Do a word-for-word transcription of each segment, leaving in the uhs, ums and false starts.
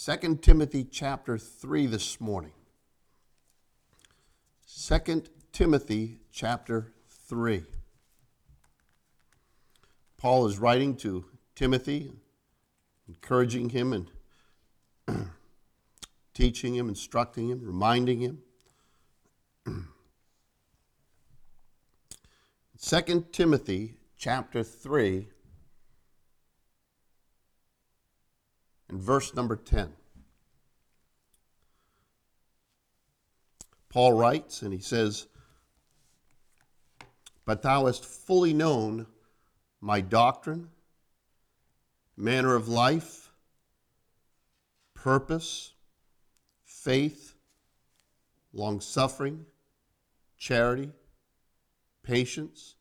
Second Timothy chapter three this morning. Second Timothy chapter three. Paul is writing to Timothy, encouraging him and teaching him, instructing him, reminding him. Second Timothy chapter three and verse number ten. Paul writes and he says, "But thou hast fully known my doctrine, manner of life, purpose, faith, long-suffering, charity, patience,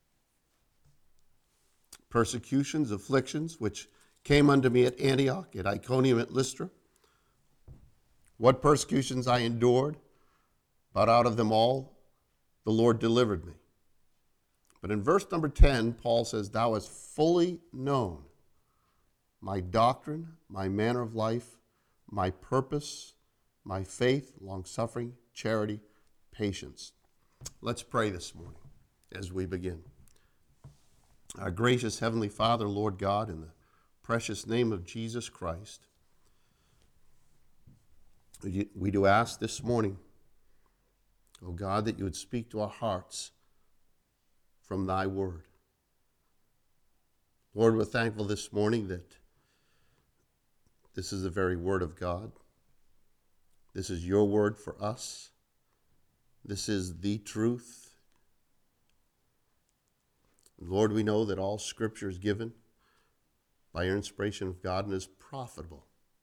persecutions, afflictions, which came unto me at Antioch, at Iconium, at Lystra. What persecutions I endured, but out of them all the Lord delivered me." But in verse number ten, Paul says, "Thou hast fully known my doctrine, my manner of life, my purpose, my faith, long-suffering, charity, patience." Let's pray this morning as we begin. Our gracious Heavenly Father, Lord God, in the precious name of Jesus Christ, we do ask this morning, oh God, that you would speak to our hearts from thy word. Lord, we're thankful this morning that this is the very word of God. This is your word for us. This is the truth. Lord, we know that all Scripture is given by your inspiration of God and is profitable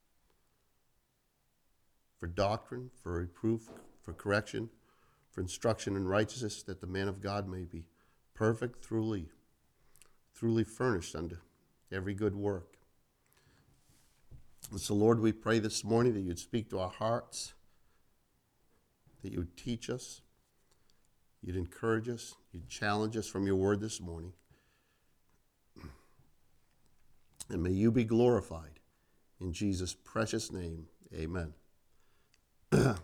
for doctrine, for reproof, for correction, for instruction in righteousness, that the man of God may be perfect, truly, truly furnished unto every good work. And so, Lord, we pray this morning that you'd speak to our hearts, that you would teach us, you'd encourage us, you'd challenge us from your word this morning. And may you be glorified. In Jesus' precious name, amen. I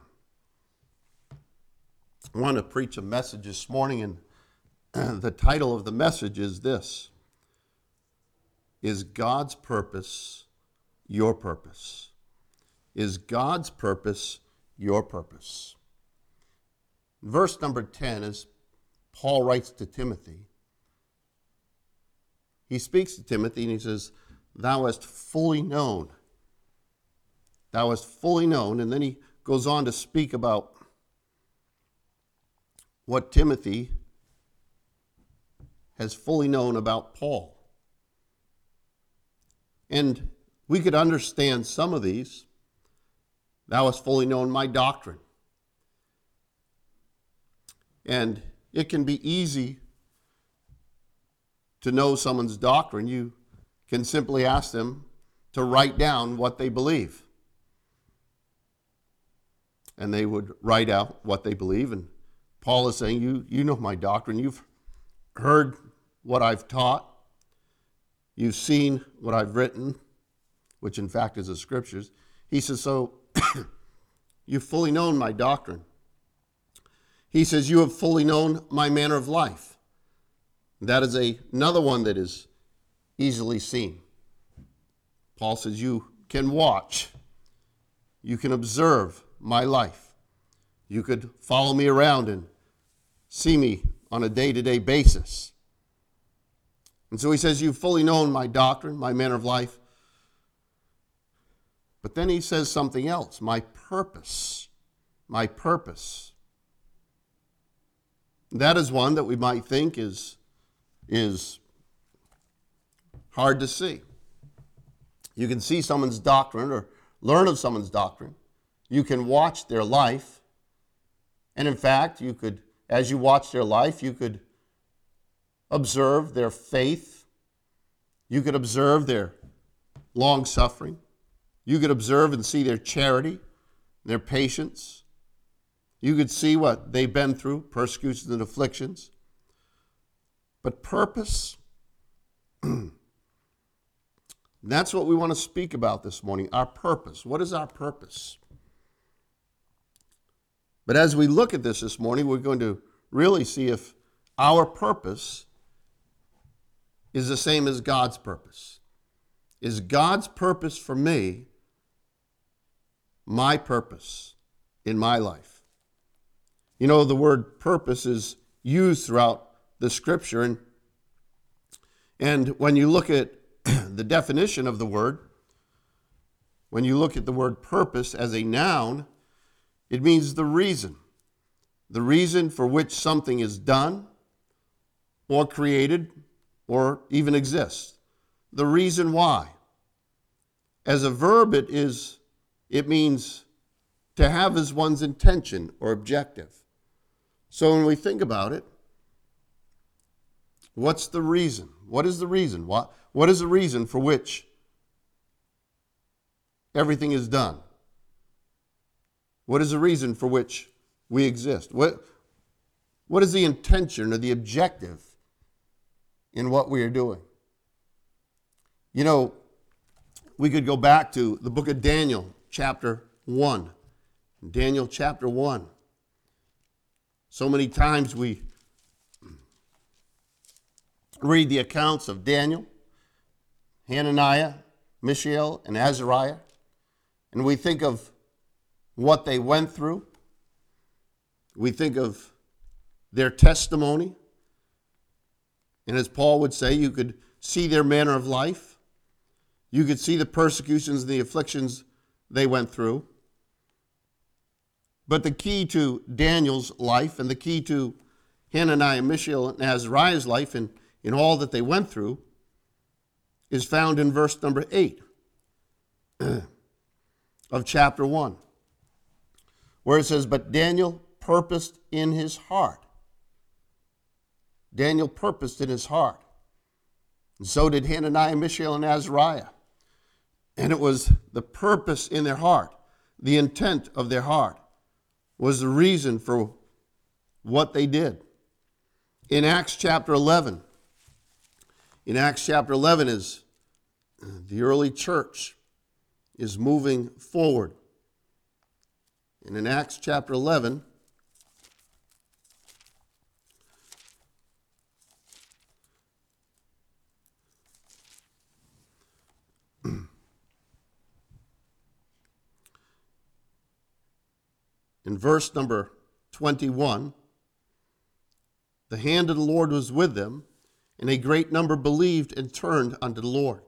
want to preach a message this morning, and the title of the message is this: Is God's purpose your purpose? Is God's purpose your purpose? Verse number ten, as Paul writes to Timothy, he speaks to Timothy and he says, "Thou hast fully known." Thou hast fully known. And then he goes on to speak about what Timothy has fully known about Paul. And we could understand some of these. Thou hast fully known my doctrine. And it can be easy to know someone's doctrine. You can simply ask them to write down what they believe. And they would write out what they believe. And Paul is saying, you, you know my doctrine. You've heard what I've taught. You've seen what I've written, which in fact is the Scriptures. He says, so you've fully known my doctrine. He says, you have fully known my manner of life. That is a, another one that is easily seen. Paul says, you can watch. You can observe my life. You could follow me around and see me on a day-to-day basis. And so he says, you've fully known my doctrine, my manner of life. But then he says something else, my purpose, my purpose. That is one that we might think is, is hard to see. You can see someone's doctrine or learn of someone's doctrine. You can watch their life. And in fact, you could, as you watch their life, you could observe their faith. You could observe their long-suffering. You could observe and see their charity, their patience. You could see what they've been through, persecutions and afflictions. But purpose, And that's what we want to speak about this morning, our purpose. What is our purpose? But as we look at this this morning, we're going to really see if our purpose is the same as God's purpose. Is God's purpose for me my purpose in my life? You know, the word purpose is used throughout the scripture, and, and when you look at the definition of the word, when you look at the word purpose as a noun, it means the reason, the reason for which something is done or created or even exists, the reason why. As a verb, it is, it means to have as one's intention or objective. So when we think about it, what's the reason? What is the reason? What, what is the reason for which everything is done? What is the reason for which we exist? What, what is the intention or the objective in what we are doing? You know, we could go back to the book of Daniel, chapter one. Daniel chapter one. So many times we read the accounts of Daniel, Hananiah, Mishael, and Azariah, and we think of what they went through. We think of their testimony. And as Paul would say, you could see their manner of life. You could see the persecutions and the afflictions they went through. But the key to Daniel's life and the key to Hananiah, Mishael, and Azariah's life and in all that they went through is found in verse number eight of chapter one, where it says, "But Daniel purposed in his heart." Daniel purposed in his heart. And so did Hananiah, Mishael, and Azariah. And it was the purpose in their heart, the intent of their heart, was the reason for what they did. In Acts chapter eleven, in Acts chapter eleven is the early church is moving forward. And in Acts chapter eleven, in verse number twenty-one, the hand of the Lord was with them, and a great number believed and turned unto the Lord.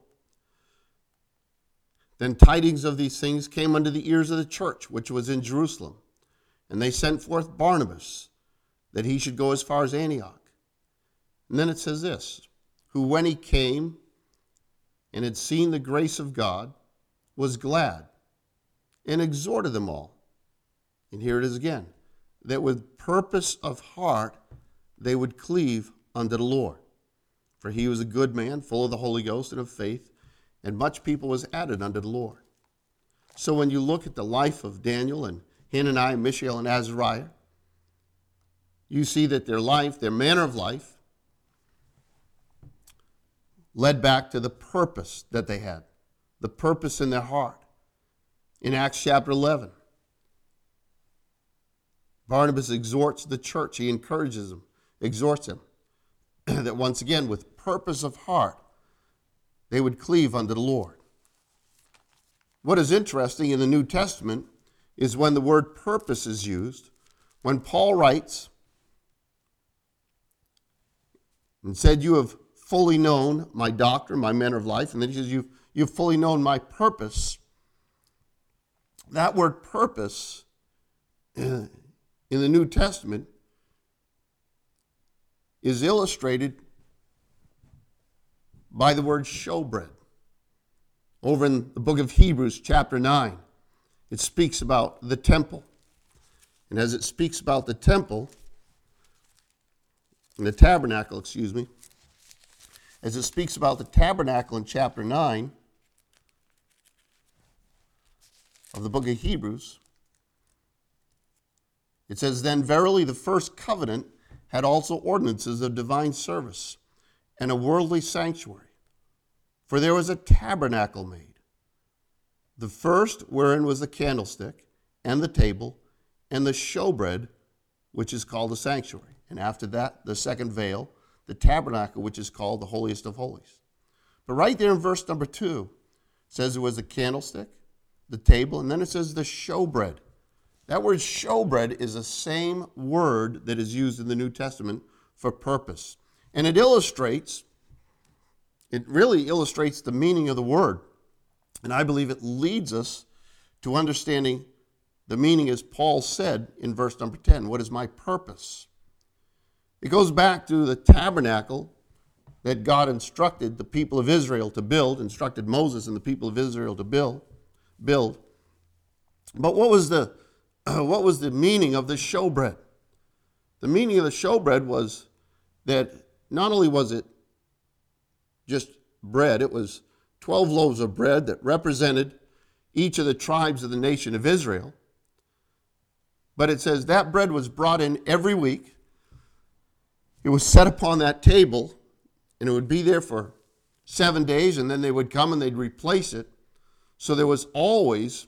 Then tidings of these things came unto the ears of the church, which was in Jerusalem. And they sent forth Barnabas, that he should go as far as Antioch. And then it says this, who when he came and had seen the grace of God, was glad, and exhorted them all. And here it is again, that with purpose of heart they would cleave unto the Lord. For he was a good man, full of the Holy Ghost and of faith, and much people was added unto the Lord. So when you look at the life of Daniel and Hananiah, Mishael, and Azariah, you see that their life, their manner of life, led back to the purpose that they had, the purpose in their heart. In Acts chapter eleven, Barnabas exhorts the church. He encourages them, exhorts them, that once again, with purpose of heart, they would cleave unto the Lord. What is interesting in the New Testament is when the word purpose is used, when Paul writes and said, you have fully known my doctrine, my manner of life, and then he says, you've, you've fully known my purpose. That word purpose in the New Testament is illustrated by the word showbread. Over in the book of Hebrews, chapter nine, it speaks about the temple. And as it speaks about the temple, the tabernacle, excuse me, as it speaks about the tabernacle in chapter nine of the book of Hebrews, it says, then verily the first covenant had also ordinances of divine service and a worldly sanctuary. For there was a tabernacle made, the first wherein was the candlestick, and the table, and the showbread, which is called the sanctuary. And after that, the second veil, the tabernacle, which is called the holiest of holies. But right there in verse number two, it says it was the candlestick, the table, and then it says the showbread. That word showbread is the same word that is used in the New Testament for purpose. And it illustrates, it really illustrates the meaning of the word. And I believe it leads us to understanding the meaning as Paul said in verse number ten. What is my purpose? It goes back to the tabernacle that God instructed the people of Israel to build, instructed Moses and the people of Israel to build. build. But what was the uh, what was the meaning of the showbread? The meaning of the showbread was that not only was it just bread, it was twelve loaves of bread that represented each of the tribes of the nation of Israel. But it says that bread was brought in every week. It was set upon that table, and it would be there for seven days, and then they would come and they'd replace it. So there was always,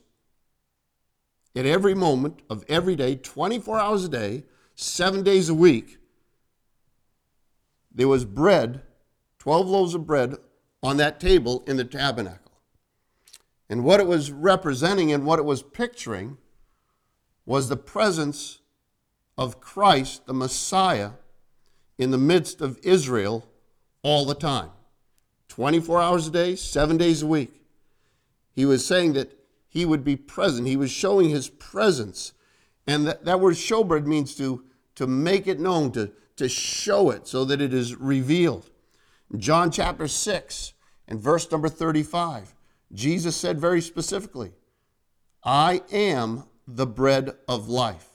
at every moment of every day, twenty-four hours a day, seven days a week, there was bread, twelve loaves of bread on that table in the tabernacle. And what it was representing and what it was picturing was the presence of Christ, the Messiah, in the midst of Israel all the time. twenty-four hours a day, seven days a week. He was saying that he would be present. He was showing his presence. And that, that word showbread means to, to make it known, to, to show it so that it is revealed. In John chapter six and verse number thirty-five, Jesus said very specifically, I am the bread of life.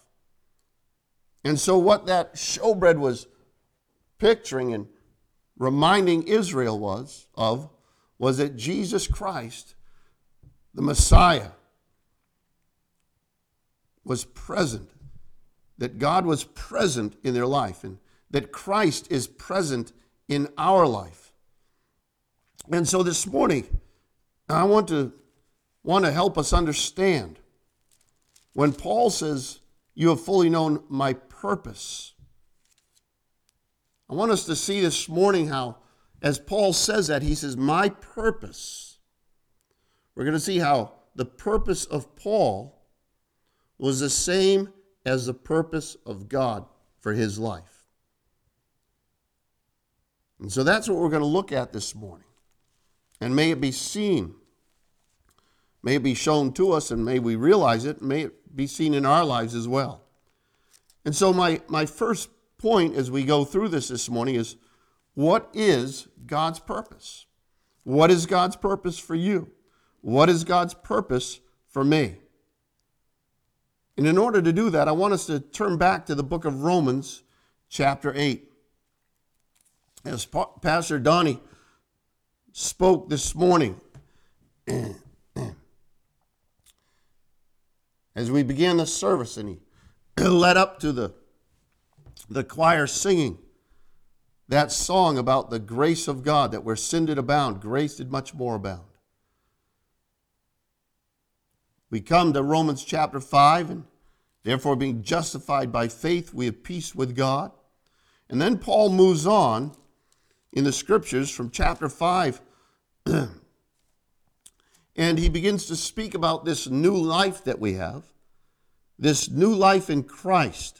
And so what that showbread was picturing and reminding Israel was of was that Jesus Christ, the Messiah, was present, that God was present in their life, and that Christ is present in our life. And so this morning, I want to want to help us understand when Paul says, you have fully known my purpose. I want us to see this morning how, as Paul says that, he says, my purpose. We're going to see how the purpose of Paul was the same as the purpose of God for his life. And so that's what we're going to look at this morning. And may it be seen, may it be shown to us, and may we realize it, may it be seen in our lives as well. And so my, my first point as we go through this this morning is, what is God's purpose? What is God's purpose for you? What is God's purpose for me? And in order to do that, I want us to turn back to the book of Romans, chapter eight. As Pastor Donnie spoke this morning, as we began the service, and he led up to the, the choir singing that song about the grace of God, that where sin did abound, grace did much more abound. We come to Romans chapter five, and therefore being justified by faith, we have peace with God. And then Paul moves on in the scriptures from chapter five, and he begins to speak about this new life that we have, this new life in Christ.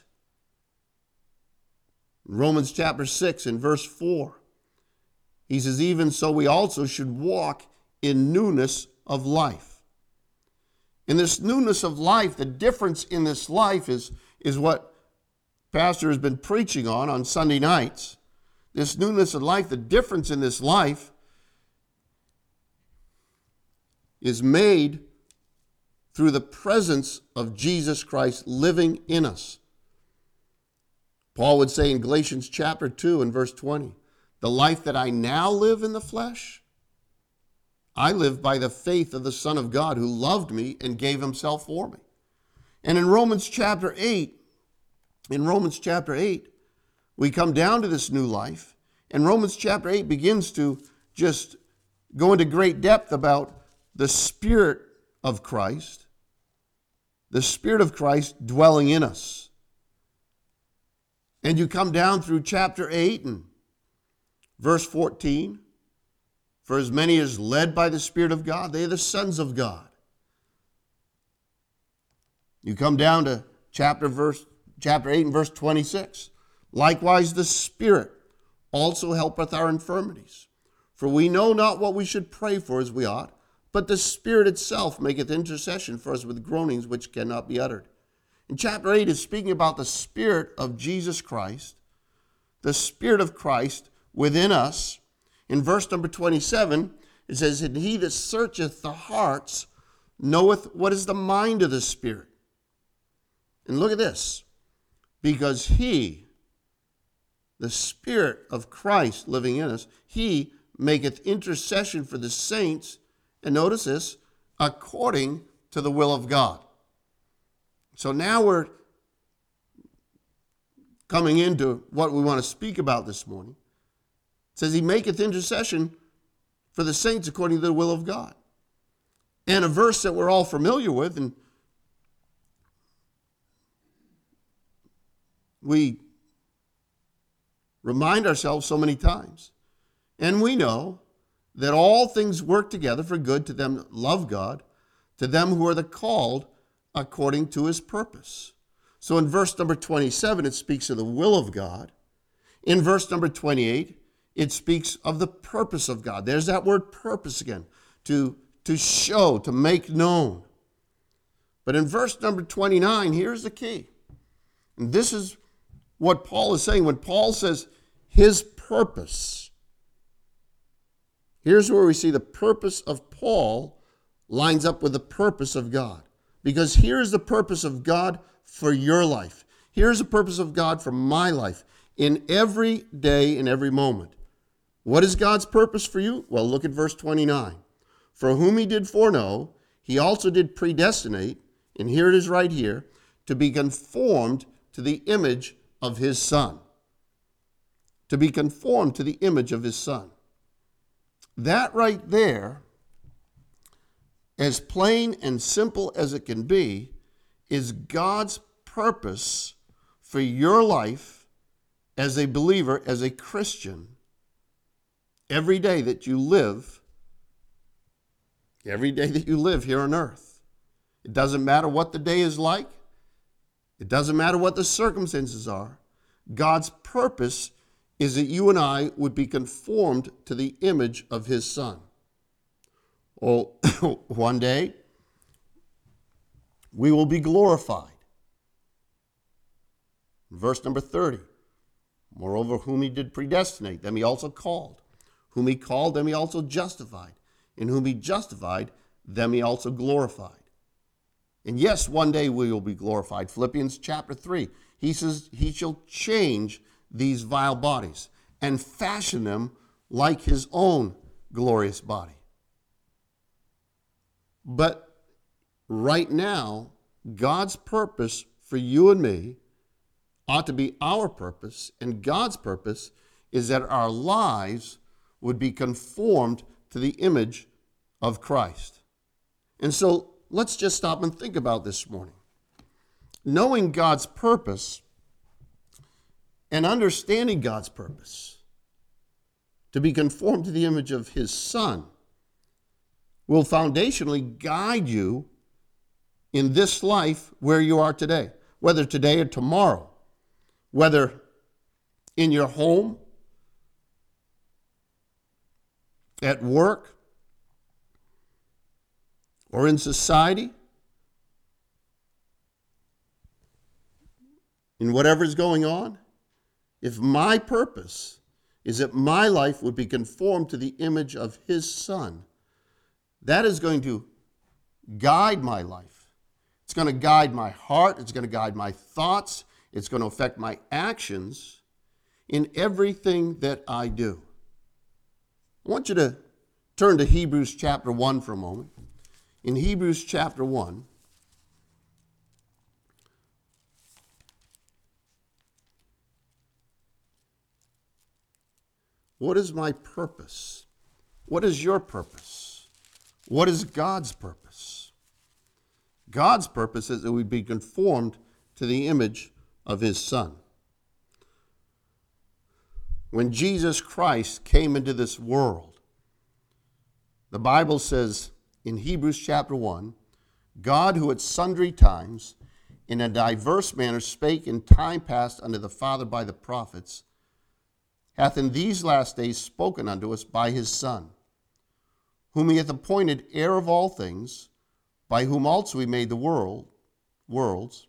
In Romans chapter six and verse four, he says, even so we also should walk in newness of life. In this newness of life, the difference in this life is, is what Pastor has been preaching on on Sunday nights. This newness of life, the difference in this life is made through the presence of Jesus Christ living in us. Paul would say in Galatians chapter two and verse twenty, the life that I now live in the flesh, I live by the faith of the Son of God who loved me and gave himself for me. And in Romans chapter eight, in Romans chapter eight, we come down to this new life, and Romans chapter eight begins to just go into great depth about the Spirit of Christ, the Spirit of Christ dwelling in us. And you come down through chapter eight and verse fourteen. For as many as led by the Spirit of God, they are the sons of God. You come down to chapter verse chapter eight and verse twenty-six. Likewise the Spirit also helpeth our infirmities. For we know not what we should pray for as we ought, but the Spirit itself maketh intercession for us with groanings which cannot be uttered. And chapter eight is speaking about the Spirit of Jesus Christ, the Spirit of Christ within us. In verse number twenty-seven, it says, and he that searcheth the hearts knoweth what is the mind of the Spirit. And look at this. Because he, the Spirit of Christ living in us, he maketh intercession for the saints, and notice this, according to the will of God. So now we're coming into what we want to speak about this morning. It says he maketh intercession for the saints according to the will of God. And a verse that we're all familiar with, and we remind ourselves so many times. And we know that all things work together for good to them that love God, to them who are the called according to his purpose. So in verse number twenty-seven, it speaks of the will of God. In verse number twenty-eight, it speaks of the purpose of God. There's that word purpose again, to, to show, to make known. But in verse number twenty-nine, here's the key. And this is what Paul is saying. When Paul says his purpose, here's where we see the purpose of Paul lines up with the purpose of God. Because here's the purpose of God for your life. Here's the purpose of God for my life in every day, in every moment. What is God's purpose for you? Well, look at verse twenty-nine. For whom he did foreknow, he also did predestinate, and here it is right here, to be conformed to the image of his Son. To be conformed to the image of his Son. That right there, as plain and simple as it can be, is God's purpose for your life as a believer, as a Christian, every day that you live, every day that you live here on earth. It doesn't matter what the day is like. It doesn't matter what the circumstances are. God's purpose is that you and I would be conformed to the image of his Son. Well, one day, we will be glorified. Verse number thirty. Moreover, whom he did predestinate, them he also called. Whom he called, them he also justified. And whom he justified, them he also glorified. And yes, one day we will be glorified. Philippians chapter three, he says he shall change these vile bodies and fashion them like his own glorious body. But right now, God's purpose for you and me ought to be our purpose, and God's purpose is that our lives would be conformed to the image of Christ. And so let's just stop and think about this morning. Knowing God's purpose and understanding God's purpose to be conformed to the image of his Son will foundationally guide you in this life where you are today, whether today or tomorrow, whether in your home, at work, or in society, in whatever is going on. If my purpose is that my life would be conformed to the image of his Son, that is going to guide my life. It's going to guide my heart. It's going to guide my thoughts. It's going to affect my actions in everything that I do. I want you to turn to Hebrews chapter one for a moment. In Hebrews chapter one, what is my purpose? What is your purpose? What is God's purpose? God's purpose is that we be conformed to the image of his Son. When Jesus Christ came into this world, the Bible says in Hebrews chapter one, God, who at sundry times in a diverse manner spake in time past unto the Father by the prophets, hath in these last days spoken unto us by his Son, whom he hath appointed heir of all things, by whom also he made the world, worlds.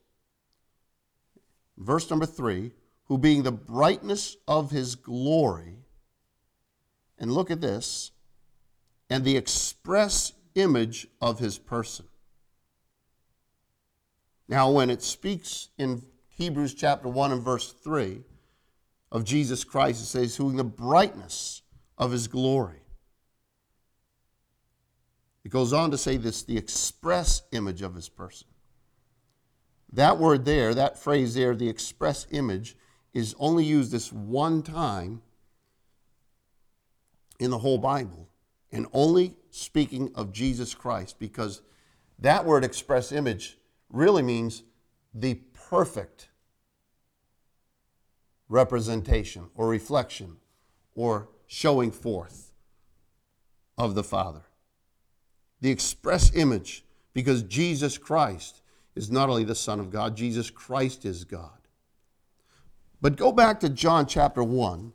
Verse number three, who being the brightness of his glory, and look at this, and the express image of his person. Now, when it speaks in Hebrews chapter one and verse three of Jesus Christ, it says, who in the brightness of his glory. It goes on to say this, the express image of his person. That word there, that phrase there, the express image, is only used this one time in the whole Bible, and only speaking of Jesus Christ, because that word express image really means the perfect representation or reflection or showing forth of the Father. The express image, because Jesus Christ is not only the Son of God, Jesus Christ is God. But go back to John chapter one,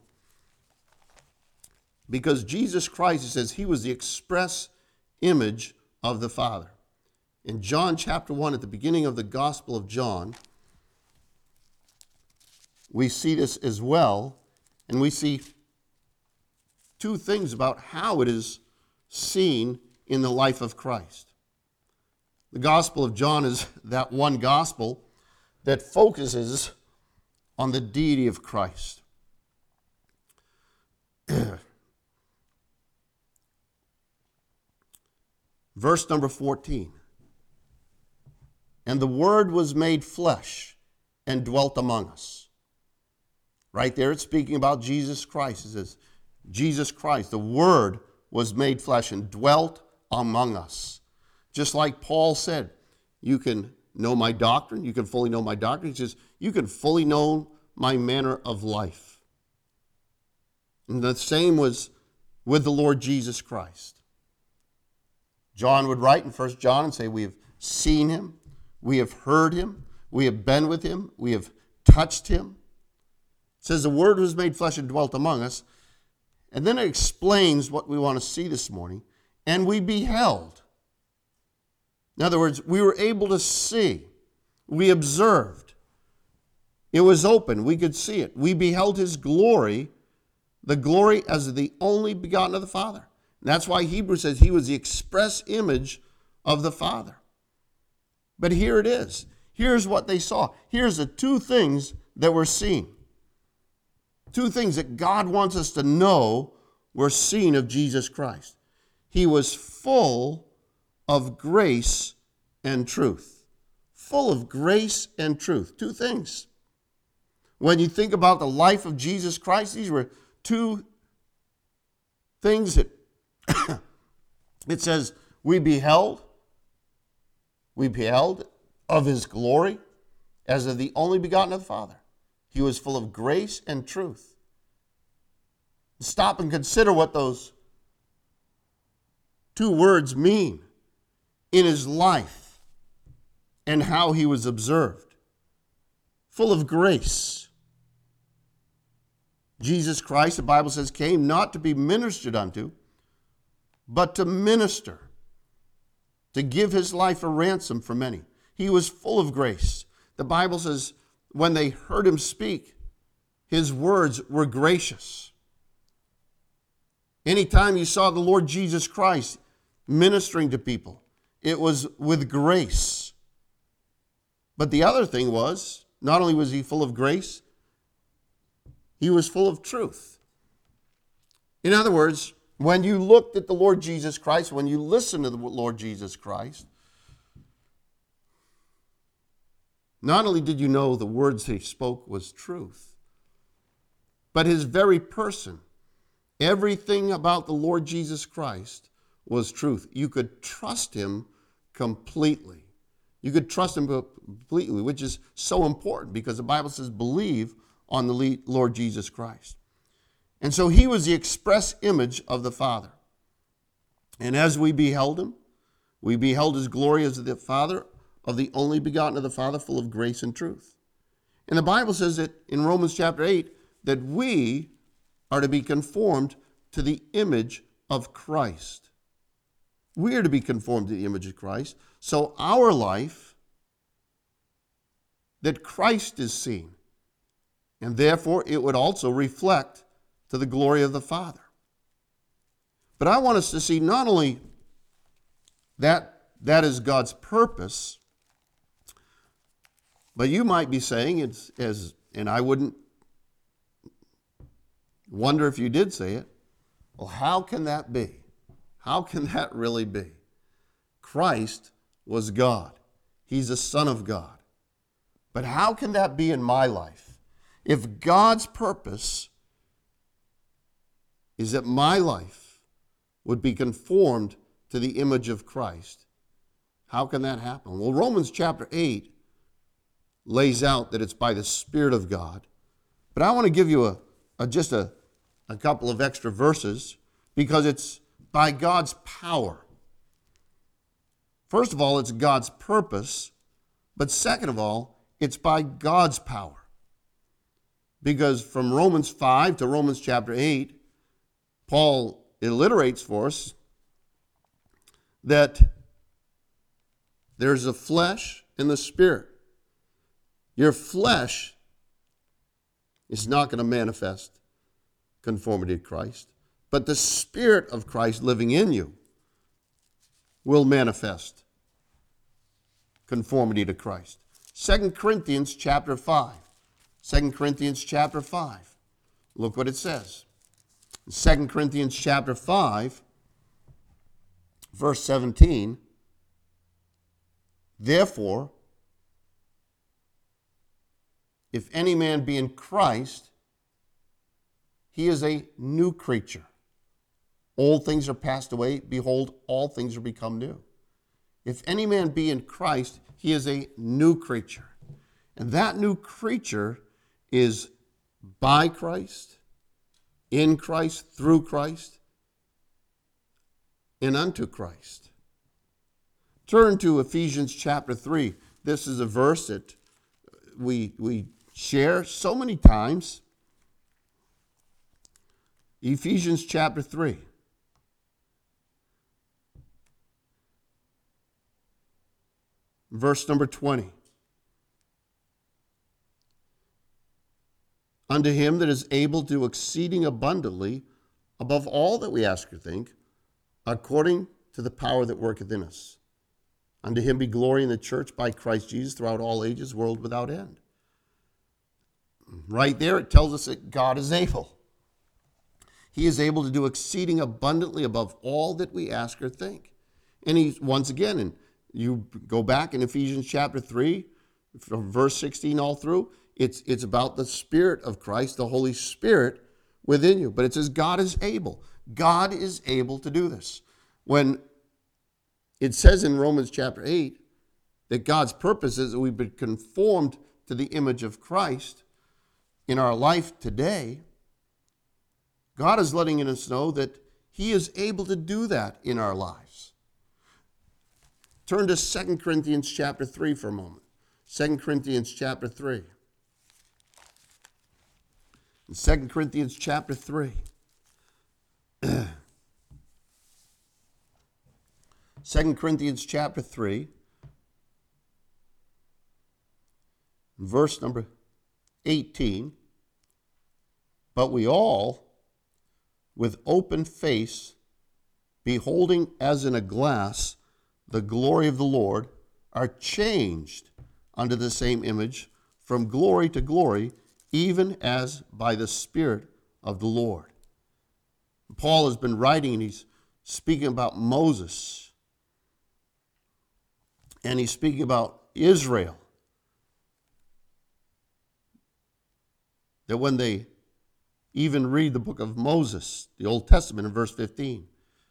because Jesus Christ, it says, he was the express image of the Father. In John chapter one, at the beginning of the Gospel of John, we see this as well, and we see two things about how it is seen in the life of Christ. The Gospel of John is that one gospel that focuses on the deity of Christ. Verse number fourteen. And the Word was made flesh and dwelt among us. Right there it's speaking about Jesus Christ. It says, Jesus Christ, the Word was made flesh and dwelt among us. Just like Paul said, you can know my doctrine, you can fully know my doctrine. He says, you can fully know my manner of life. And the same was with the Lord Jesus Christ. John would write in First John and say, we have seen him, we have heard him, we have been with him, we have touched him. It says the Word was made flesh and dwelt among us. And then it explains what we want to see this morning. And we beheld. In other words, we were able to see. We observed. It was open. We could see it. We beheld his glory, the glory as the only begotten of the Father. And that's why Hebrews says he was the express image of the Father. But here it is. Here's what they saw. Here's the two things that were seen. Two things that God wants us to know were seen of Jesus Christ. He was full of grace and truth. Full of grace and truth. Two things. When you think about the life of Jesus Christ, these were two things that it says, we beheld, we beheld of his glory as of the only begotten of the Father. He was full of grace and truth. Stop and consider what those two words mean in his life and how he was observed. Full of grace. Jesus Christ, the Bible says, came not to be ministered unto, but to minister, to give his life a ransom for many. He was full of grace. The Bible says, when they heard him speak, his words were gracious. Anytime you saw the Lord Jesus Christ ministering to people, it was with grace. But the other thing was, not only was he full of grace, he was full of truth. In other words, when you looked at the Lord Jesus Christ, when you listened to the Lord Jesus Christ, not only did you know the words he spoke was truth, but his very person Everything about the Lord Jesus Christ was truth. You could trust him completely. You could trust him completely, which is so important because the Bible says believe on the Lord Jesus Christ. And so he was the express image of the Father. And as we beheld him, we beheld his glory as the Father of the only begotten of the Father, full of grace and truth. And the Bible says that in Romans chapter eight, that we are to be conformed to the image of Christ. We are to be conformed to the image of Christ. So our life, that Christ is seen, and therefore it would also reflect to the glory of the Father. But I want us to see not only that that is God's purpose, but you might be saying, it's as, and I wouldn't wonder if you did say it, well, how can that be? How can that really be? Christ was God. He's the Son of God. But how can that be in my life? If God's purpose is that my life would be conformed to the image of Christ, how can that happen? Well, Romans chapter eight lays out that it's by the Spirit of God. But I want to give you a, a just a, a couple of extra verses because it's by God's power. First of all, it's God's purpose. But second of all, it's by God's power. Because from Romans five to Romans chapter eight, Paul alliterates for us that there's a flesh and the spirit. Your flesh is not going to manifest conformity to Christ, but the Spirit of Christ living in you will manifest conformity to Christ. Second Corinthians chapter five. Second Corinthians chapter five. Look what it says. Second Corinthians chapter five, verse seventeen. Therefore, if any man be in Christ, he is a new creature. Old things are passed away. Behold, all things are become new. If any man be in Christ, he is a new creature. And that new creature is by Christ, in Christ, through Christ, and unto Christ. Turn to Ephesians chapter three. This is a verse that we, we share so many times. Ephesians chapter three. Verse number twenty. Unto him that is able to do exceeding abundantly above all that we ask or think, according to the power that worketh in us. Unto him be glory in the church by Christ Jesus throughout all ages, world without end. Right there it tells us that God is able. He is able to do exceeding abundantly above all that we ask or think. And he, once again, and you go back in Ephesians chapter three, from verse sixteen all through, it's, it's about the Spirit of Christ, the Holy Spirit within you. But it says God is able. God is able to do this. When it says in Romans chapter eight that God's purpose is that we've been conformed to the image of Christ in our life today, God is letting us know that he is able to do that in our lives. Turn to Second Corinthians chapter three for a moment. Second Corinthians chapter three. In Second Corinthians chapter three. Second Corinthians chapter three, verse number eighteen. But we all, with open face, beholding as in a glass the glory of the Lord, are changed unto the same image from glory to glory, even as by the Spirit of the Lord. Paul has been writing and he's speaking about Moses. And he's speaking about Israel. That when they even read the book of Moses, the Old Testament, in verse fifteen.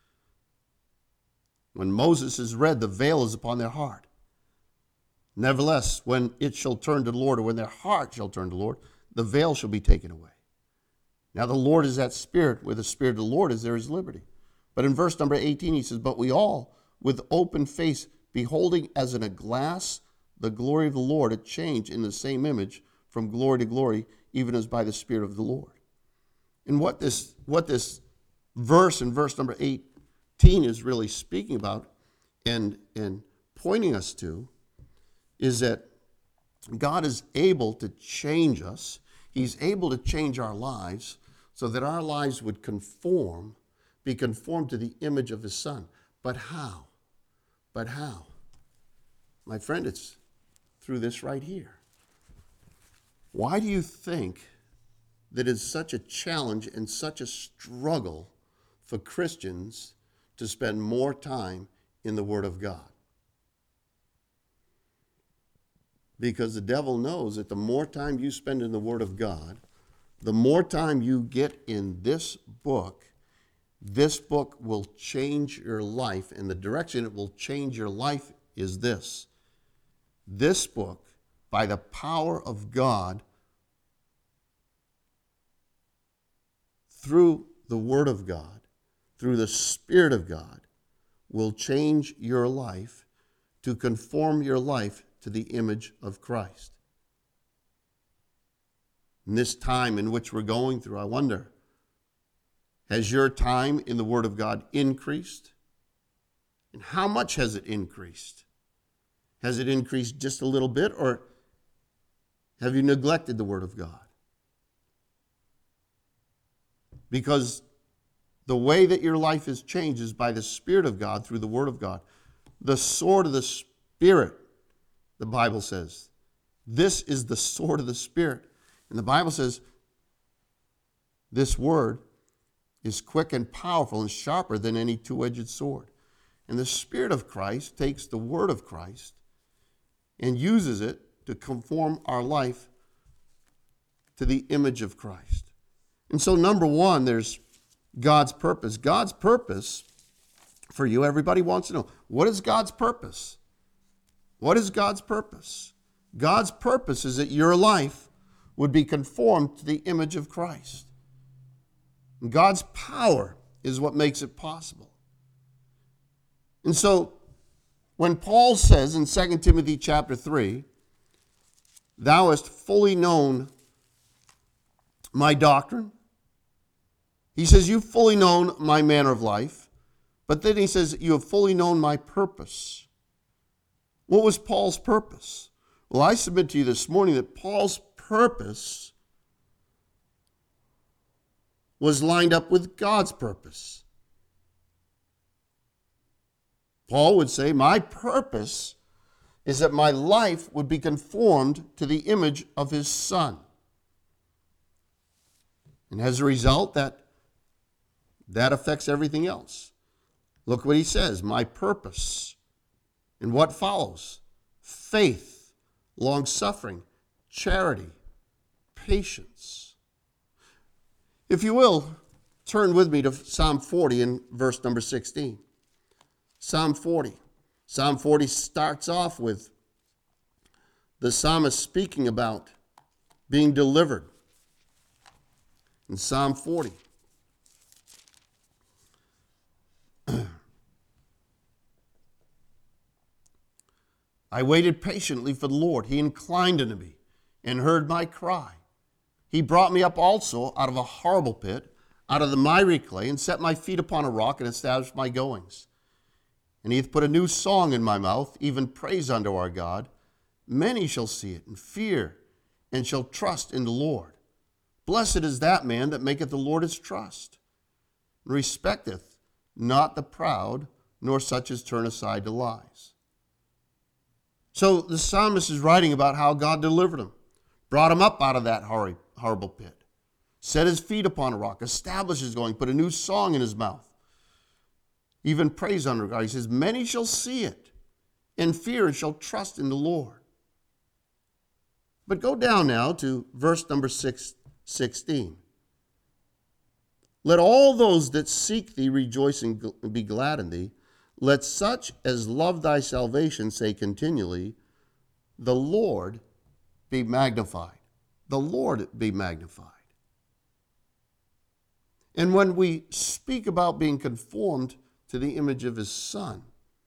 When Moses is read, the veil is upon their heart. Nevertheless, when it shall turn to the Lord, or when their heart shall turn to the Lord, the veil shall be taken away. Now the Lord is that Spirit. Where the Spirit of the Lord is, there is liberty. But in verse number eighteen, he says, but we all, with open face, beholding as in a glass the glory of the Lord, a change in the same image from glory to glory, even as by the Spirit of the Lord. And what this, what this verse in verse number eighteen is really speaking about and, and pointing us to is that God is able to change us. He's able to change our lives so that our lives would conform, be conformed to the image of his Son. But how? But how? My friend, it's through this right here. Why do you think that it's such a challenge and such a struggle for Christians to spend more time in the Word of God? Because the devil knows that the more time you spend in the Word of God, the more time you get in this book, this book will change your life, and the direction it will change your life is this. This book, by the power of God, through the Word of God, through the Spirit of God, will change your life to conform your life to the image of Christ. In this time in which we're going through, I wonder, has your time in the Word of God increased? And how much has it increased? Has it increased just a little bit, or have you neglected the Word of God? Because the way that your life is changed is by the Spirit of God through the Word of God. The sword of the Spirit, the Bible says. This is the sword of the Spirit. And the Bible says this word is quick and powerful and sharper than any two-edged sword. And the Spirit of Christ takes the Word of Christ and uses it to conform our life to the image of Christ. And so number one, there's God's purpose. God's purpose for you, everybody wants to know, what is God's purpose? What is God's purpose? God's purpose is that your life would be conformed to the image of Christ. And God's power is what makes it possible. And so when Paul says in Second Timothy chapter three, thou hast fully known my doctrine, he says, you've fully known my manner of life, but then he says, you have fully known my purpose. What was Paul's purpose? Well, I submit to you this morning that Paul's purpose was lined up with God's purpose. Paul would say, my purpose is that my life would be conformed to the image of his Son. And as a result, that, that affects everything else. Look what he says, my purpose. And what follows? Faith, long-suffering, charity, patience. If you will, turn with me to Psalm forty in verse number sixteen. Psalm forty. Psalm forty starts off with the psalmist speaking about being delivered. In Psalm forty, I waited patiently for the Lord. He inclined unto me and heard my cry. He brought me up also out of a horrible pit, out of the miry clay, and set my feet upon a rock and established my goings. And he hath put a new song in my mouth, even praise unto our God. Many shall see it and fear, and shall trust in the Lord. Blessed is that man that maketh the Lord his trust, and respecteth not the proud, nor such as turn aside to lies. So the psalmist is writing about how God delivered him, brought him up out of that horrible pit, set his feet upon a rock, established his going, put a new song in his mouth, even praise unto God. He says, many shall see it, and fear, and shall trust in the Lord. But go down now to verse number six, sixteen. Let all those that seek thee rejoice and be glad in thee. Let such as love thy salvation say continually, the Lord be magnified. The Lord be magnified. And when we speak about being conformed to the image of his Son,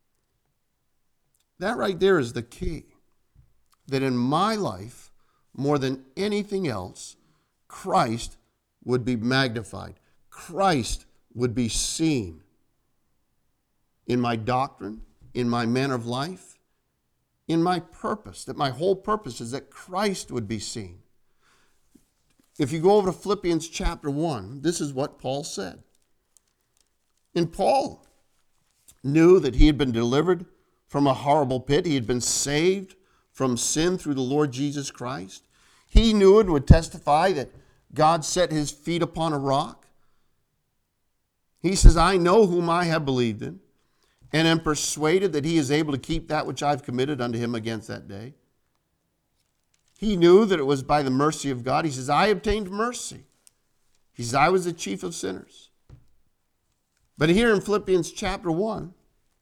that right there is the key. That in my life, more than anything else, Christ would be magnified. Christ would be seen in my doctrine, in my manner of life, in my purpose. That my whole purpose is that Christ would be seen. If you go over to Philippians chapter one, this is what Paul said. And Paul knew that he had been delivered from a horrible pit. He had been saved from sin through the Lord Jesus Christ. He knew and would testify that God set his feet upon a rock. He says, I know whom I have believed in, and am persuaded that he is able to keep that which I've committed unto him against that day. He knew that it was by the mercy of God. He says, I obtained mercy. He says, I was the chief of sinners. But here in Philippians chapter one,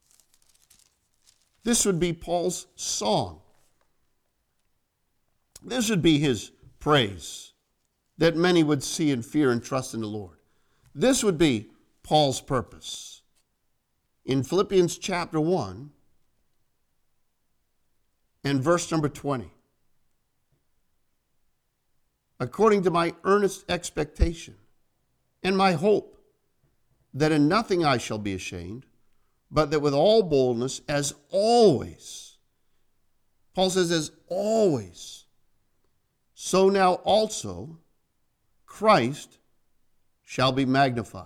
this would be Paul's song. This would be his praise, that many would see and fear and trust in the Lord. This would be Paul's purpose. In Philippians chapter one and verse number twenty. According to my earnest expectation and my hope, that in nothing I shall be ashamed, but that with all boldness, as always, Paul says, as always, so now also Christ shall be magnified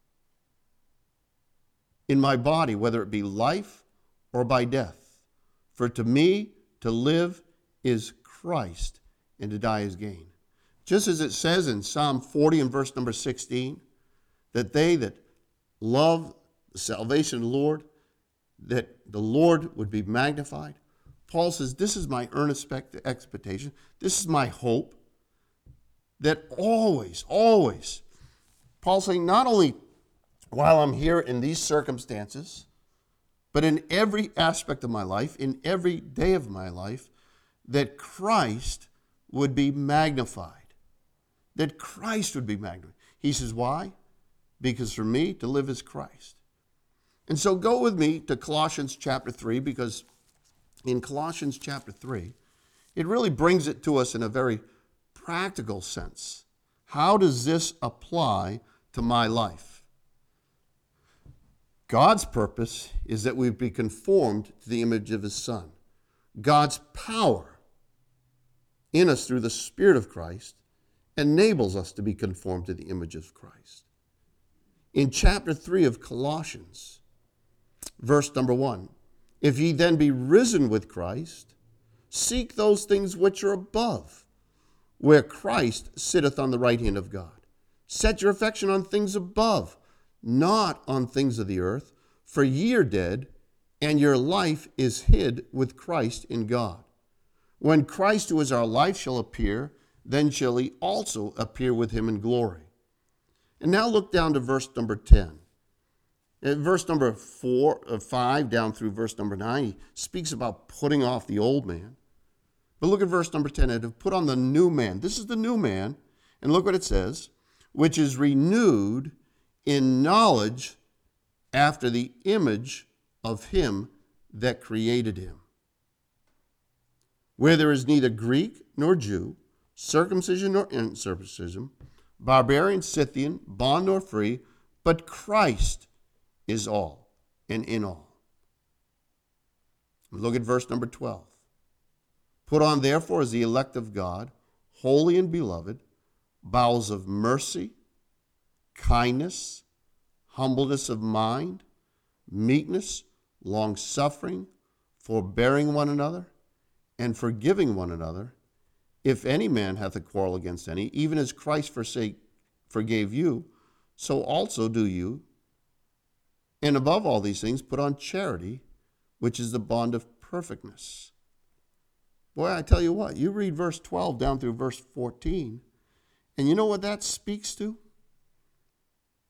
in my body, whether it be life or by death. For to me to live is Christ, and to die is gain. Just as it says in Psalm forty and verse number sixteen, that they that love the salvation of the Lord, that the Lord would be magnified. Paul says, this is my earnest expectation. This is my hope, that always, always, Paul's saying, not only while I'm here in these circumstances, but in every aspect of my life, in every day of my life, that Christ would be magnified. That Christ would be magnified. He says, why? Because for me to live is Christ. And so go with me to Colossians chapter three, because in Colossians chapter three, it really brings it to us in a very practical sense. How does this apply to my life? God's purpose is that we be conformed to the image of his Son. God's power in us through the Spirit of Christ enables us to be conformed to the image of Christ. In chapter three of Colossians, verse number one, if ye then be risen with Christ, seek those things which are above, where Christ sitteth on the right hand of God. Set your affection on things above, not on things of the earth, for ye are dead, and your life is hid with Christ in God. When Christ, who is our life, shall appear, then shall he also appear with him in glory. And now look down to verse number ten. In verse number four, uh, five, down through verse number nine, he speaks about putting off the old man. But look at verse number ten, and to put on the new man. This is the new man, and look what it says, which is renewed in knowledge after the image of him that created him. Where there is neither Greek nor Jew, circumcision nor uncircumcision, barbarian, Scythian, bond nor free, but Christ is all and in all. Look at verse number twelve. Put on therefore as the elect of God, holy and beloved, bowels of mercy, kindness, humbleness of mind, meekness, long-suffering, forbearing one another, and forgiving one another. If any man hath a quarrel against any, even as Christ forsake, forgave you, so also do you. And above all these things, put on charity, which is the bond of perfectness. Boy, I tell you what, you read verse twelve down through verse fourteen, and you know what that speaks to?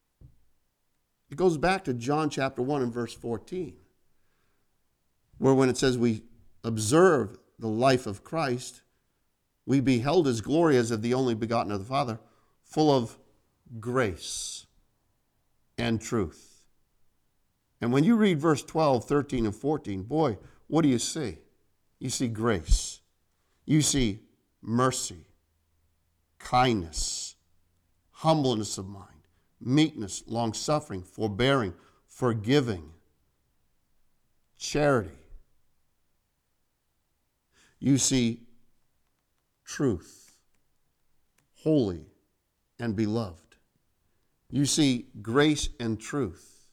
It goes back to John chapter one and verse fourteen, where when it says we observe the life of Christ, we beheld his glory as of the only begotten of the Father, full of grace and truth. And when you read verse twelve, thirteen, and fourteen, boy, what do you see? You see grace. You see mercy, kindness, humbleness of mind, meekness, long-suffering, forbearing, forgiving, charity. You see truth, holy and beloved. You see grace and truth.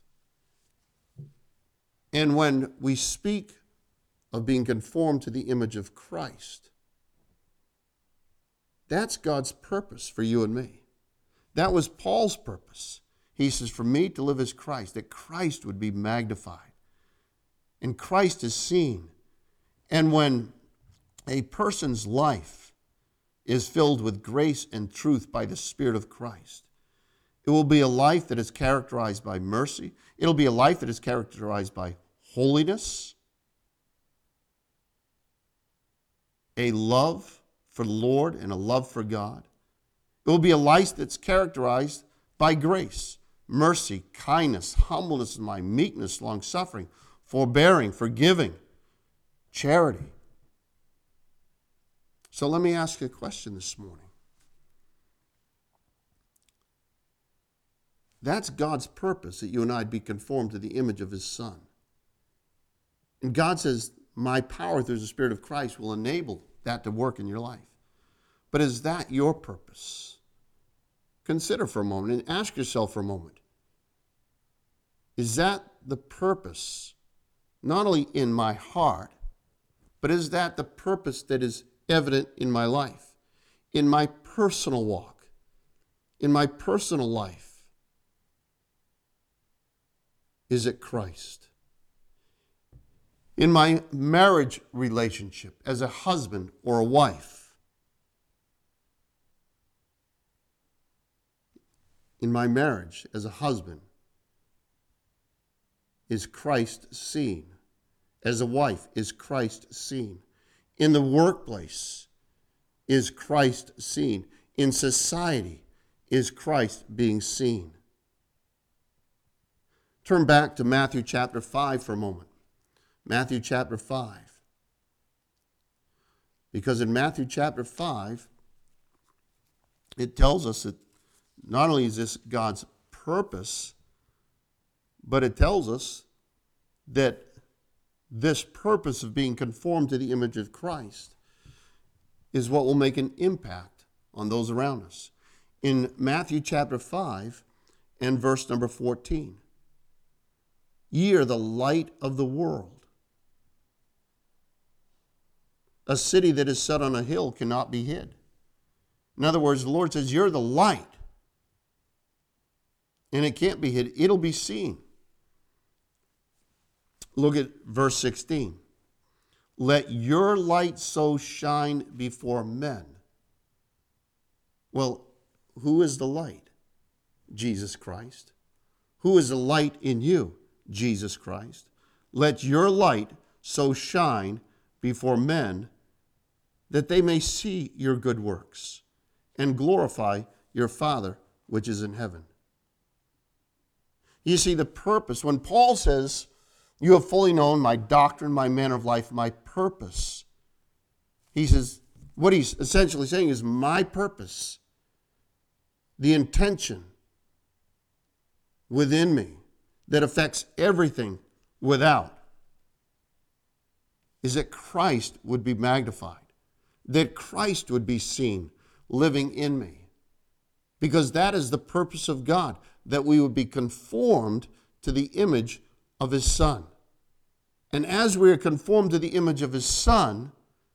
And when we speak of being conformed to the image of Christ, that's God's purpose for you and me. That was Paul's purpose. He says, for me to live as Christ, that Christ would be magnified. And Christ is seen. And when a person's life is filled with grace and truth by the Spirit of Christ, it will be a life that is characterized by mercy. It'll be a life that is characterized by holiness, a love for the Lord and a love for God. It will be a life that's characterized by grace, mercy, kindness, humbleness of mind, meekness, long-suffering, forbearing, forgiving, charity. So let me ask you a question this morning. That's God's purpose, that you and I be conformed to the image of his Son. And God says, my power through the Spirit of Christ will enable that to work in your life. But is that your purpose? Consider for a moment and ask yourself for a moment. Is that the purpose, not only in my heart, but is that the purpose that is evident in my life, in my personal walk, in my personal life? Is it Christ? In my marriage relationship as a husband or a wife? In my marriage as a husband, is Christ seen? As a wife, is Christ seen? In the workplace, is Christ seen? In society, is Christ being seen? Turn back to Matthew chapter five for a moment. Matthew chapter five. Because in Matthew chapter five, it tells us that not only is this God's purpose, but it tells us that this purpose of being conformed to the image of Christ is what will make an impact on those around us. In Matthew chapter five and verse number fourteen, ye are the light of the world. A city that is set on a hill cannot be hid. In other words, the Lord says, you're the light. And it can't be hid. It'll be seen. Look at verse sixteen. Let your light so shine before men. Well, who is the light? Jesus Christ. Who is the light in you? Jesus Christ. Let your light so shine before men that they may see your good works and glorify your Father which is in heaven. You see the purpose. When Paul says, you have fully known my doctrine, my manner of life, my purpose, he says, what he's essentially saying is my purpose, the intention within me that affects everything without, is that Christ would be magnified, that Christ would be seen living in me. Because that is the purpose of God, that we would be conformed to the image of his Son. And as we are conformed to the image of his Son,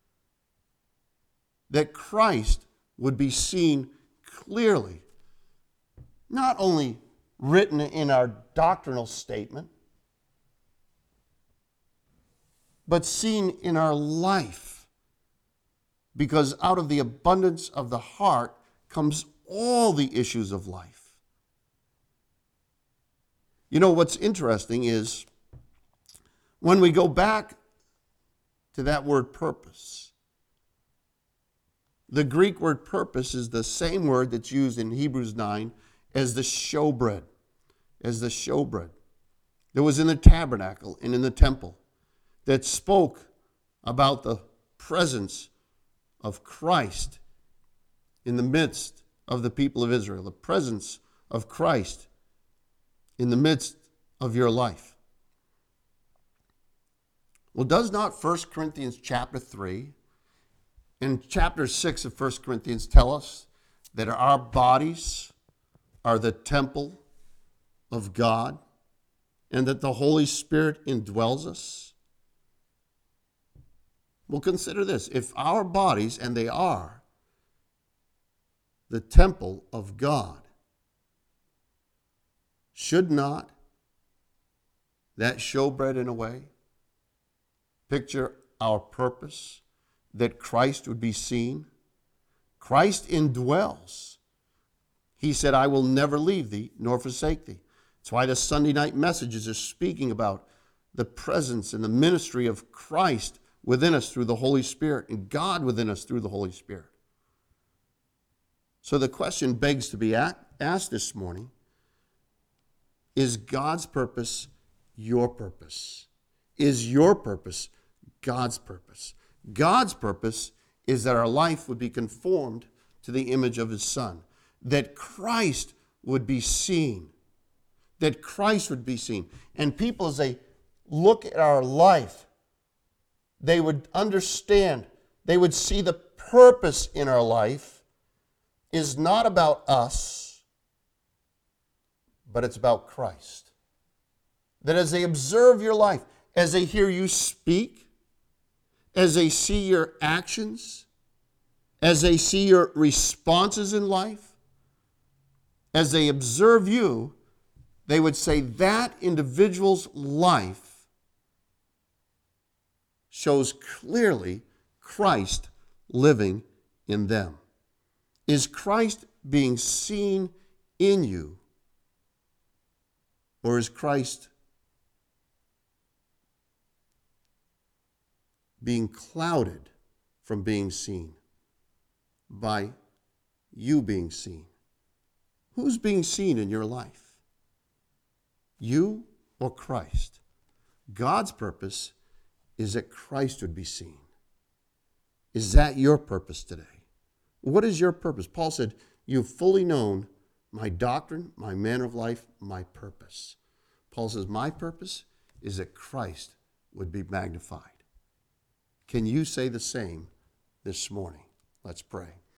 that Christ would be seen clearly, not only written in our doctrinal statement, but seen in our life. Because out of the abundance of the heart comes all the issues of life. You know, what's interesting is when we go back to that word purpose, the Greek word purpose is the same word that's used in Hebrews nine as the showbread, as the showbread that was in the tabernacle and in the temple, that spoke about the presence of Christ in the midst of the people of Israel, the presence of Christ in the midst of your life. Well, does not First Corinthians chapter three and chapter six of First Corinthians tell us that our bodies are the temple of God and that the Holy Spirit indwells us? Well, consider this. If our bodies, and they are, the temple of God, should not that showbread in a way picture our purpose, that Christ would be seen? Christ indwells. He said, I will never leave thee nor forsake thee. That's why the Sunday night messages are speaking about the presence and the ministry of Christ within us through the Holy Spirit and God within us through the Holy Spirit. So the question begs to be asked this morning, is God's purpose your purpose? Is your purpose God's purpose? God's purpose is that our life would be conformed to the image of his Son, that Christ would be seen, that Christ would be seen. And people, as they look at our life, they would understand, they would see the purpose in our life is not about us, but it's about Christ. That as they observe your life, as they hear you speak, as they see your actions, as they see your responses in life, as they observe you, they would say that individual's life shows clearly Christ living in them. Is Christ being seen in you, or is Christ being clouded from being seen by you being seen? Who's being seen in your life? You or Christ? God's purpose is that Christ would be seen. Is that your purpose today? What is your purpose? Paul said, you've fully known my doctrine, my manner of life, my purpose. Paul says, my purpose is that Christ would be magnified. Can you say the same this morning? Let's pray.